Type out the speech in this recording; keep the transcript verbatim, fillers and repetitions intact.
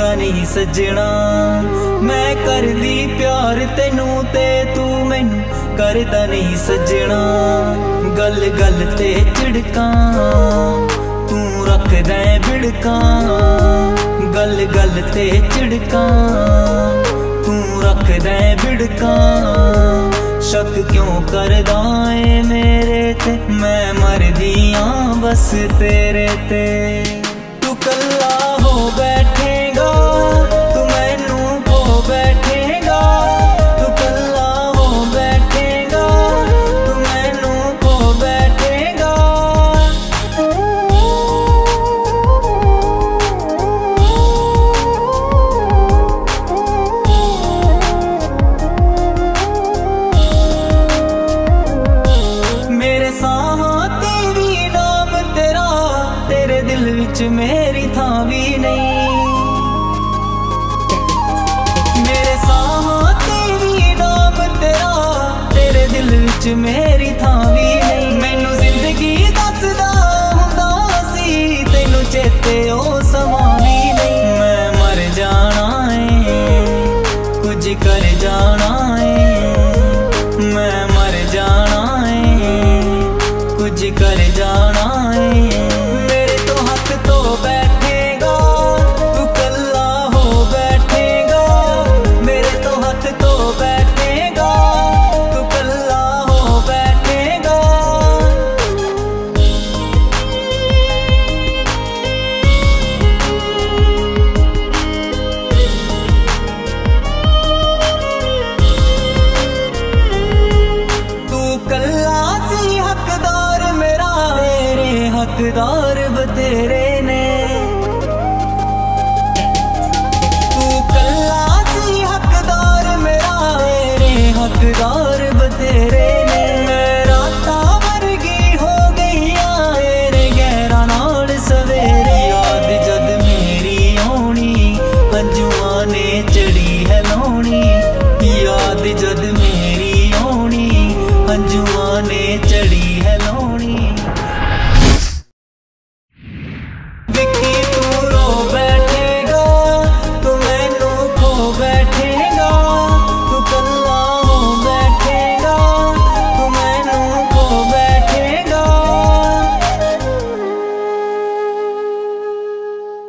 करदा नहीं सजना। मैं करदी प्यार तेनू ते तू मैनू करदा नहीं सजना। गल गल ते झिड़कां तू रखदा बिड़कां, गल गल ते झिड़कां तू रखदा बिड़कां। शक क्यों करदा है मेरे ते, मैं मरदी आं बस तेरे ते। तू कल्ला हो बैठेगा तू मैनू खो बैठेगा, तू कल्ला हो बैठेगा तू मैनू खो बैठेगा। मेरे साहां ते भी नाम तेरा, तेरे दिल विच मेरी थां भी नहीं। मेरे साहां ते भी नाम तेरा, तेरे दिल विच मेरी थां भी नहीं। मैनू जिंदगी दसदा हुंदा सी, तैनू चेते ओ समां भी नहीं। मैं मर जाना है कुछ कर